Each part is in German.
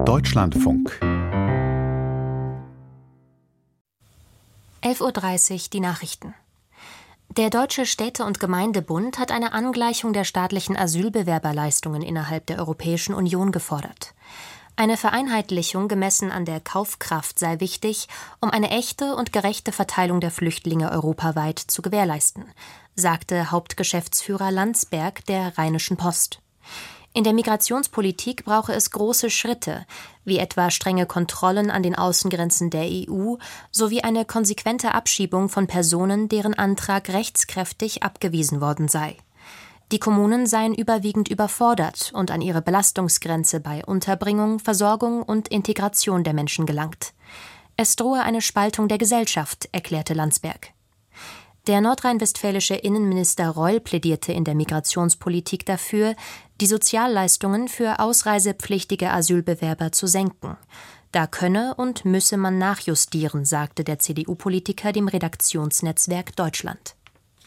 Deutschlandfunk 11:30 Uhr die Nachrichten. Der Deutsche Städte- und Gemeindebund hat eine Angleichung der staatlichen Asylbewerberleistungen innerhalb der Europäischen Union gefordert. Eine Vereinheitlichung gemessen an der Kaufkraft sei wichtig, um eine echte und gerechte Verteilung der Flüchtlinge europaweit zu gewährleisten, sagte Hauptgeschäftsführer Landsberg der Rheinischen Post. In der Migrationspolitik brauche es große Schritte, wie etwa strenge Kontrollen an den Außengrenzen der EU sowie eine konsequente Abschiebung von Personen, deren Antrag rechtskräftig abgewiesen worden sei. Die Kommunen seien überwiegend überfordert und an ihre Belastungsgrenze bei Unterbringung, Versorgung und Integration der Menschen gelangt. Es drohe eine Spaltung der Gesellschaft, erklärte Landsberg. Der nordrhein-westfälische Innenminister Reul plädierte in der Migrationspolitik dafür, die Sozialleistungen für ausreisepflichtige Asylbewerber zu senken. Da könne und müsse man nachjustieren, sagte der CDU-Politiker dem Redaktionsnetzwerk Deutschland.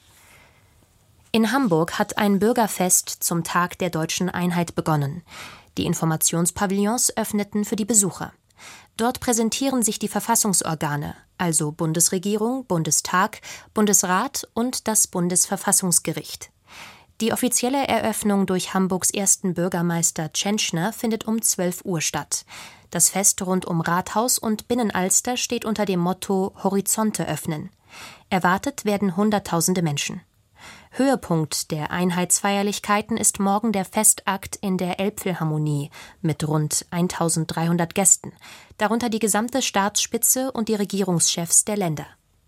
In Hamburg hat ein Bürgerfest zum Tag der Deutschen Einheit begonnen. Die Informationspavillons öffneten für die Besucher. Dort präsentieren sich die Verfassungsorgane, also Bundesregierung, Bundestag, Bundesrat und das Bundesverfassungsgericht. Die offizielle Eröffnung durch Hamburgs ersten Bürgermeister Tschentschner findet um 12 Uhr statt. Das Fest rund um Rathaus und Binnenalster steht unter dem Motto Horizonte öffnen. Erwartet werden Hunderttausende Menschen. Höhepunkt der Einheitsfeierlichkeiten ist morgen der Festakt in der Elbphilharmonie mit rund 1300 Gästen, darunter die gesamte Staatsspitze und die Regierungschefs der Länder.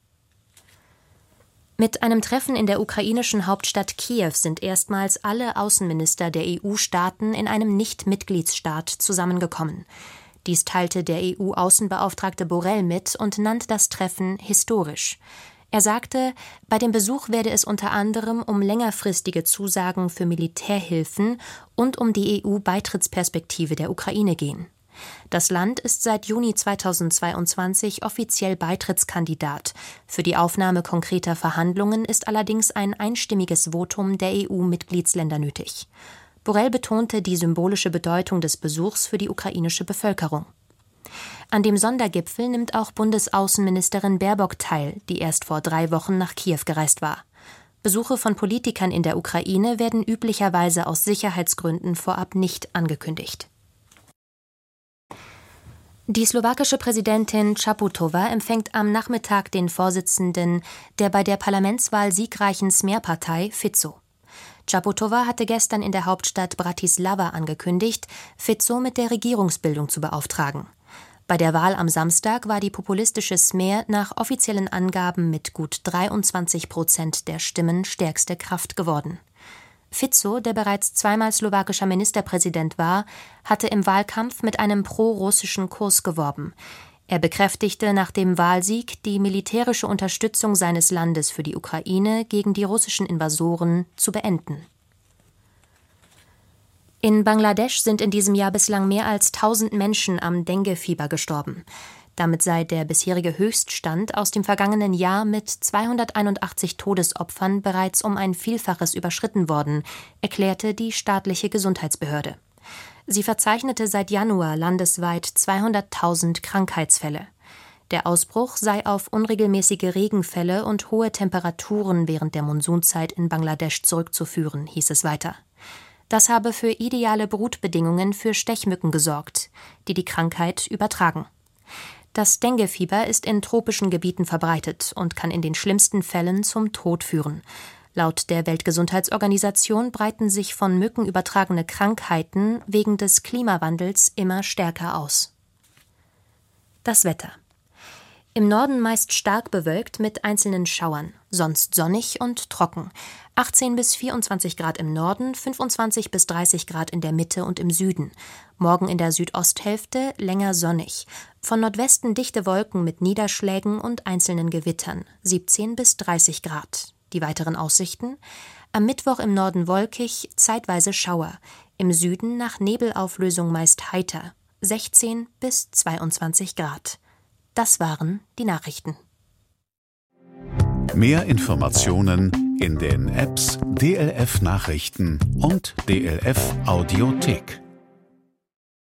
Mit einem Treffen in der ukrainischen Hauptstadt Kiew sind erstmals alle Außenminister der EU-Staaten in einem Nicht-Mitgliedsstaat zusammengekommen. Dies teilte der EU-Außenbeauftragte Borrell mit und nannte das Treffen historisch. Er sagte, bei dem Besuch werde es unter anderem um längerfristige Zusagen für Militärhilfen und um die EU-Beitrittsperspektive der Ukraine gehen. Das Land ist seit Juni 2022 offiziell Beitrittskandidat. Für die Aufnahme konkreter Verhandlungen ist allerdings ein einstimmiges Votum der EU-Mitgliedsländer nötig. Borrell betonte die symbolische Bedeutung des Besuchs für die ukrainische Bevölkerung. An dem Sondergipfel nimmt auch Bundesaußenministerin Baerbock teil, die erst vor 3 Wochen nach Kiew gereist war. Besuche von Politikern in der Ukraine werden üblicherweise aus Sicherheitsgründen vorab nicht angekündigt. Die slowakische Präsidentin Čaputová empfängt am Nachmittag den Vorsitzenden der bei der Parlamentswahl siegreichen Smer-Partei Fico. Čaputová hatte gestern in der Hauptstadt Bratislava angekündigt, Fico mit der Regierungsbildung zu beauftragen. Bei der Wahl am Samstag war die populistische Smer nach offiziellen Angaben mit gut 23% der Stimmen stärkste Kraft geworden. Fico, der bereits zweimal slowakischer Ministerpräsident war, hatte im Wahlkampf mit einem pro-russischen Kurs geworben. Er bekräftigte nach dem Wahlsieg, die militärische Unterstützung seines Landes für die Ukraine gegen die russischen Invasoren zu beenden. In Bangladesch sind in diesem Jahr bislang mehr als 1000 Menschen am Dengue-Fieber gestorben. Damit sei der bisherige Höchststand aus dem vergangenen Jahr mit 281 Todesopfern bereits um ein Vielfaches überschritten worden, erklärte die staatliche Gesundheitsbehörde. Sie verzeichnete seit Januar landesweit 200.000 Krankheitsfälle. Der Ausbruch sei auf unregelmäßige Regenfälle und hohe Temperaturen während der Monsunzeit in Bangladesch zurückzuführen, hieß es weiter. Das habe für ideale Brutbedingungen für Stechmücken gesorgt, die die Krankheit übertragen. Das Dengue-Fieber ist in tropischen Gebieten verbreitet und kann in den schlimmsten Fällen zum Tod führen. Laut der Weltgesundheitsorganisation breiten sich von Mücken übertragene Krankheiten wegen des Klimawandels immer stärker aus. Das Wetter. Im Norden meist stark bewölkt mit einzelnen Schauern, sonst sonnig und trocken. 18 bis 24 Grad im Norden, 25 bis 30 Grad in der Mitte und im Süden. Morgen in der Südosthälfte länger sonnig. Von Nordwesten dichte Wolken mit Niederschlägen und einzelnen Gewittern, 17 bis 30 Grad. Die weiteren Aussichten? Am Mittwoch im Norden wolkig, zeitweise Schauer. Im Süden nach Nebelauflösung meist heiter, 16 bis 22 Grad. Das waren die Nachrichten. Mehr Informationen in den Apps DLF Nachrichten und DLF Audiothek.